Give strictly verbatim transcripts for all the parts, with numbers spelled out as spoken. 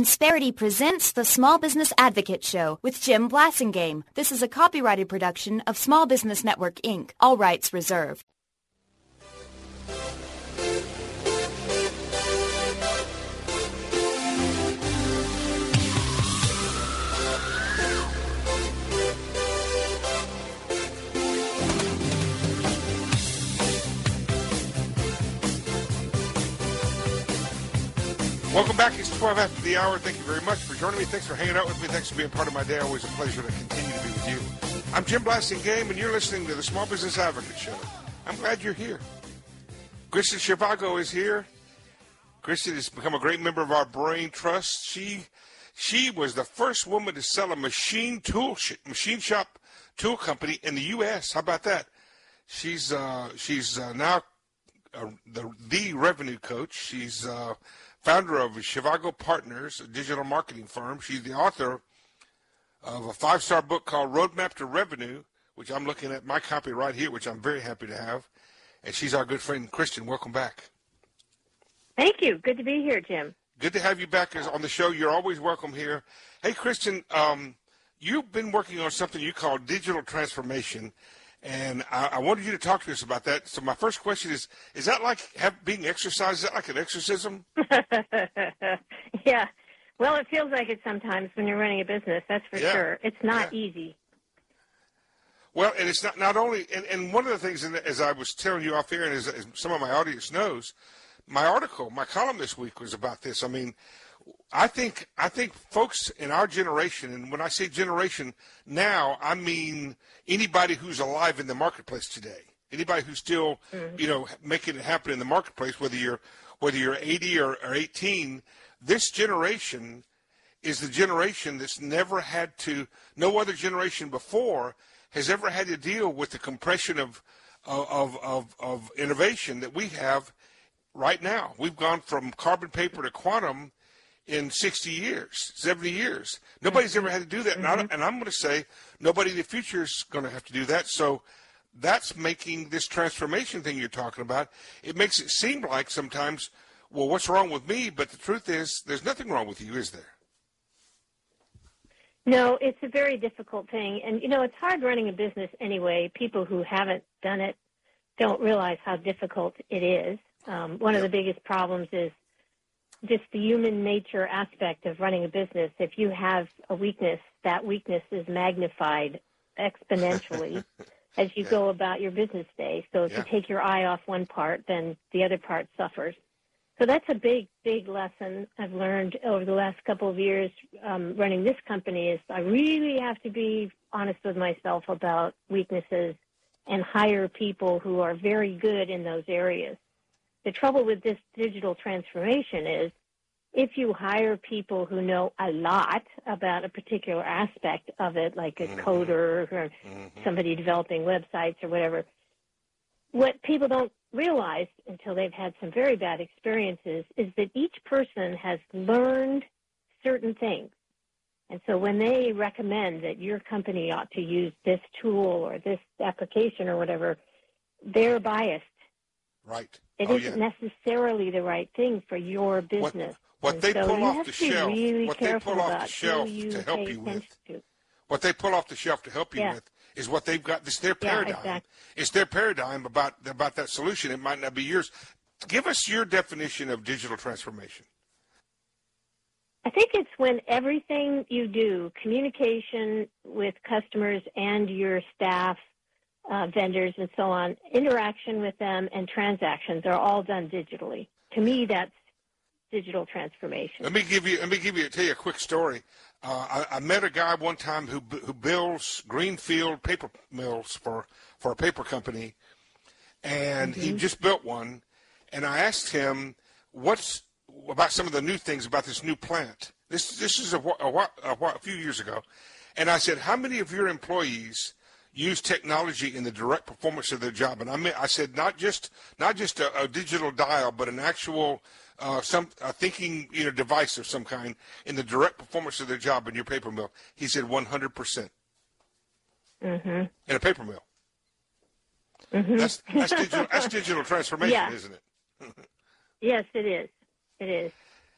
Insperity presents the Small Business Advocate Show with Jim Blasingame. This is a copyrighted production of Small Business Network, Incorporated. All rights reserved. Welcome back. It's twelve after the hour. Thank you very much for joining me. Thanks for hanging out with me. Thanks for being part of my day. Always a pleasure to continue to be with you. I'm Jim Blasingame, and you're listening to the Small Business Advocate Show. I'm glad you're here. Kristen Zhivago is here. Kristen has become a great member of our Brain Trust. She she was the first woman to sell a machine tool sh- machine shop tool company in the U S How about that? She's uh, she's uh, now uh, the the revenue coach. She's uh, founder of Zhivago Partners, a digital marketing firm. She's the author of a five-star book called Roadmap to Revenue, which I'm looking at my copy right here, which I'm very happy to have. And she's our good friend, Kristen. Welcome back. Thank you. Good to be here, Jim. Good to have you back on the show. You're always welcome here. Hey, Kristen, um, you've been working on something you call digital transformation, and I, I wanted you to talk to us about that. So my first question is, is that like have, being exercised? Is that like an exorcism? Yeah. Well, it feels like it sometimes when you're running a business, that's for yeah. sure. It's not yeah. easy. Well, and it's not, not only, and, and one of the things, and as I was telling you off air, and as, as some of my audience knows, my article, my column this week was about this. I mean, I think I think folks in our generation, and when I say generation now, I mean anybody who's alive in the marketplace today, anybody who's still, mm-hmm. you know, making it happen in the marketplace, whether you're whether you're eighty or, or eighteen, this generation is the generation that's never had to, no other generation before has ever had to deal with the compression of of of, of innovation that we have right now. We've gone from carbon paper to quantum in sixty years, seventy years. Nobody's ever had to do that. Mm-hmm. And, I, and I'm going to say nobody in the future is going to have to do that. So that's making this transformation thing you're talking about. It makes it seem like sometimes, well, what's wrong with me? But the truth is there's nothing wrong with you, is there? No, it's a very difficult thing. And, you know, it's hard running a business anyway. People who haven't done it don't realize how difficult it is. Um, one yep. of the biggest problems is just the human nature aspect of running a business. If you have a weakness, that weakness is magnified exponentially as you yeah. go about your business day. So if yeah. you take your eye off one part, then the other part suffers. So that's a big, big lesson I've learned over the last couple of years um, running this company is I really have to be honest with myself about weaknesses and hire people who are very good in those areas. The trouble with this digital transformation is if you hire people who know a lot about a particular aspect of it, like a mm-hmm. coder or mm-hmm. somebody developing websites or whatever, what people don't realize until they've had some very bad experiences is that each person has learned certain things. And so when they recommend that your company ought to use this tool or this application or whatever, they're biased. Right. It oh, isn't yeah. necessarily the right thing for your business. What, what they so pull off the shelf, really what they pull off the shelf to help you with, to. what they pull off the shelf to help you yeah. with is what they've got. It's their paradigm. Yeah, exactly. It's their paradigm about about that solution. It might not be yours. Give us your definition of digital transformation. I think it's when everything you do, communication with customers and your staff, uh, vendors and so on, interaction with them and transactions are all done digitally. To me, that's digital transformation. Let me give you. Let me give you. Tell you a quick story. Uh, I, I met a guy one time who who builds greenfield paper mills for for a paper company, and mm-hmm. he just built one. And I asked him what's about some of the new things about this new plant. This this is a, a, a, a few years ago, and I said, how many of your employees use technology in the direct performance of their job? And I mean, I said not just not just a, a digital dial, but an actual uh, some a thinking you know device of some kind in the direct performance of their job in your paper mill. He said one hundred percent mm-hmm. in a paper mill. Mm-hmm. That's that's digital, that's digital transformation, yeah. isn't it? Yes, it is. It is.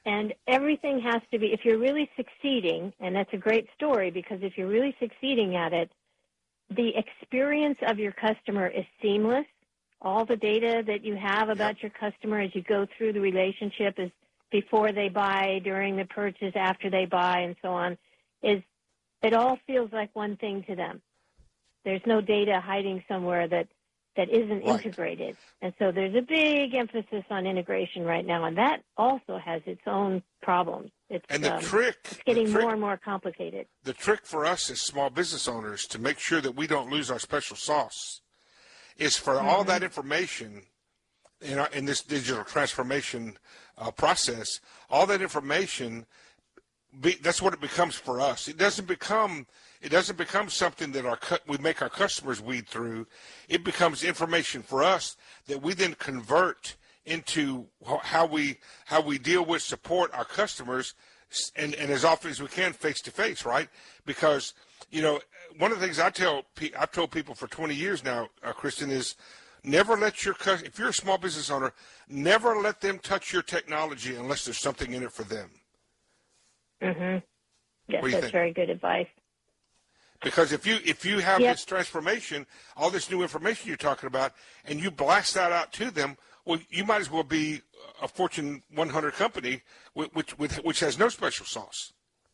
And everything has to be, if you're really succeeding, and that's a great story, because if you're really succeeding at it, the experience of your customer is seamless. All the data that you have about your customer as you go through the relationship is before they buy, during the purchase, after they buy, and so on, is it all feels like one thing to them. There's no data hiding somewhere that, that isn't right. integrated. And so there's a big emphasis on integration right now, and that also has its own problems. It's, and the um, trick, it's getting trick, more and more complicated. The trick for us as small business owners to make sure that we don't lose our special sauce is for mm-hmm. all that information in, our, in this digital transformation uh, process, all that information, be, that's what it becomes for us. It doesn't become it doesn't become something that our we make our customers weed through. It becomes information for us that we then convert into how we how we deal with, support our customers, and, and as often as we can face to face, right? Because, you know, one of the things I tell I've told people for twenty years now, uh, Kristen, is never let your if you're a small business owner, never let them touch your technology unless there's something in it for them. Mhm. Yes, that's think? very good advice. Because if you if you have yep. this transformation, all this new information you're talking about, and you blast that out to them, well, you might as well be a Fortune one hundred company which which, which has no special sauce.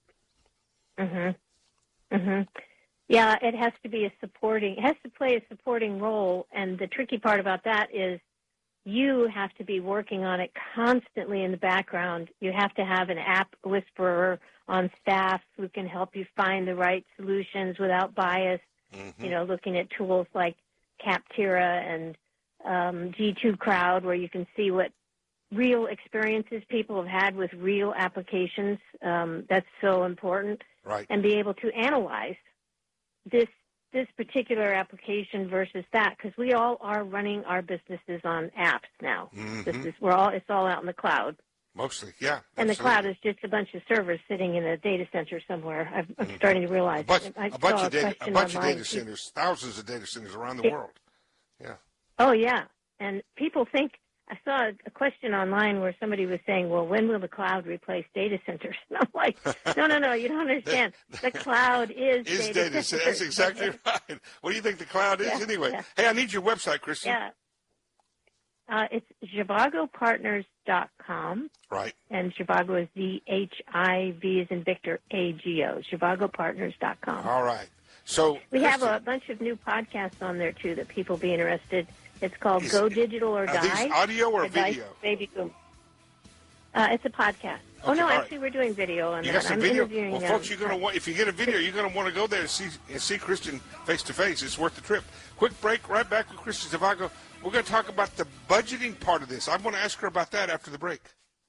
Mhm. Mhm. Yeah, it has to be a supporting. It has to play a supporting role, and the tricky part about that is you have to be working on it constantly in the background. You have to have an app whisperer on staff who can help you find the right solutions without bias. Mm-hmm. You know, looking at tools like Capterra and um, G two Crowd, where you can see what real experiences people have had with real applications. Um, that's so important. Right. And be able to analyze this this particular application versus that, because we all are running our businesses on apps now. Mm-hmm. This is we're all it's all out in the cloud. Mostly, yeah. And absolutely. The cloud is just a bunch of servers sitting in a data center somewhere. I'm, I'm mm-hmm. starting to realize. A bunch, I a bunch saw of data, a bunch of data online. centers, thousands of data centers around the it, world. Yeah. Oh yeah, and people think. I saw a question online where somebody was saying, well, when will the cloud replace data centers? And I'm like, no, no, no, you don't understand. The cloud is, is data, data centers. That's exactly right. What do you think the cloud is yeah, anyway? Yeah. Hey, I need your website, Kristen. Yeah. Uh, it's Zhivago Partners dot com. Right. And Zhivago is Z H I V as in Victor, A G O, Zhivago Partners dot com. All right. So we Kristen, have a bunch of new podcasts on there, too, that people be interested. It's called is, Go Digital or are Die. These audio or Advice, video? Baby boom. Uh, it's a podcast. Okay, oh no, actually, right. We're doing video on you that. Got some I'm video? interviewing. Well, folks, you're going to want if you get a video, you're going to want to go there and see and see Kristen face to face. It's worth the trip. Quick break. Right back with Kristen Zhivago. We're going to talk about the budgeting part of this. I want to ask her about that after the break.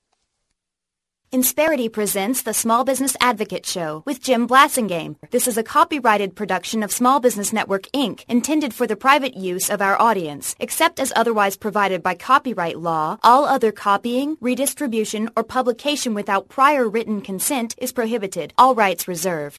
Insperity presents the Small Business Advocate Show with Jim Blasingame. This is a copyrighted production of Small Business Network, Incorporated, intended for the private use of our audience. Except as otherwise provided by copyright law, all other copying, redistribution, or publication without prior written consent is prohibited. All rights reserved.